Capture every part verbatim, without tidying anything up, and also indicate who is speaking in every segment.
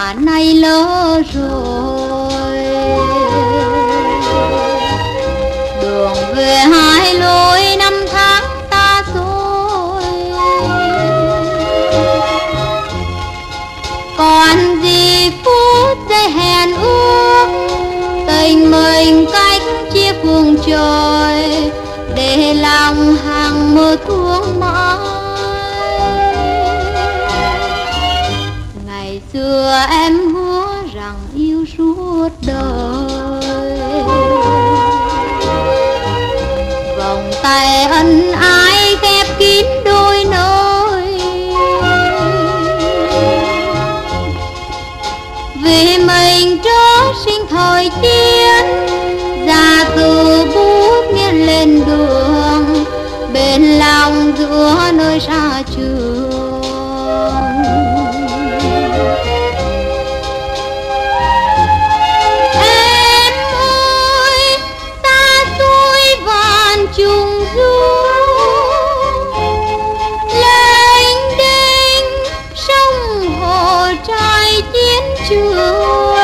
Speaker 1: mà nay lỡ rồi. Đường về hai lối năm tháng ta rồi, còn gì phút giây hẹn ước, tình mình cách chia phương trời, để lòng hàng mơ thương mãi. Ngày xưa em hứa rằng yêu suốt đời, vòng tay ân ái khép kín đôi nơi. Vì mình trở sinh thời chiến, ra từ bút nghiêng lên đường, bên lòng giữa nơi xa trường. Em ơi xa xôi vạn trùng du, lênh đênh sông hồ trải chiến trường.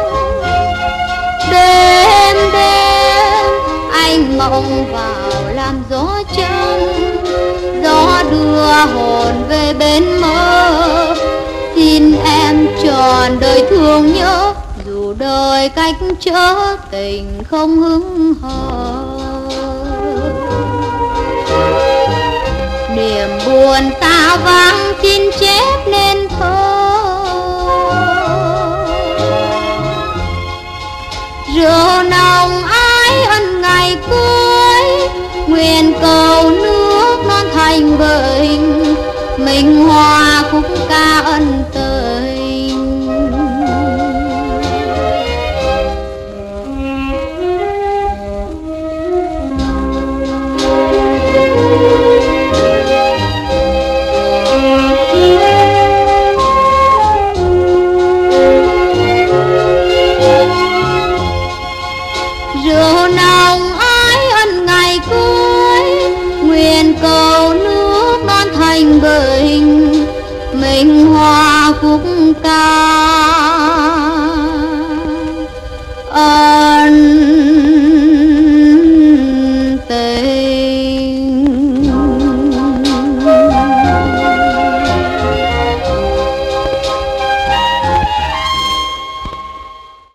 Speaker 1: Đêm đêm anh mộng vào làm gió trắng, gió đưa hồn về bên mơ. Xin em trọn đời thương nhớ, dù đời cách trở tình không hững hờ. Niềm buồn ta vắng xin chép nên thơ, rượu nồng ái ân ngày cưới. Nguyện cầu nước non thành bình, mình hòa khúc ca ân tình.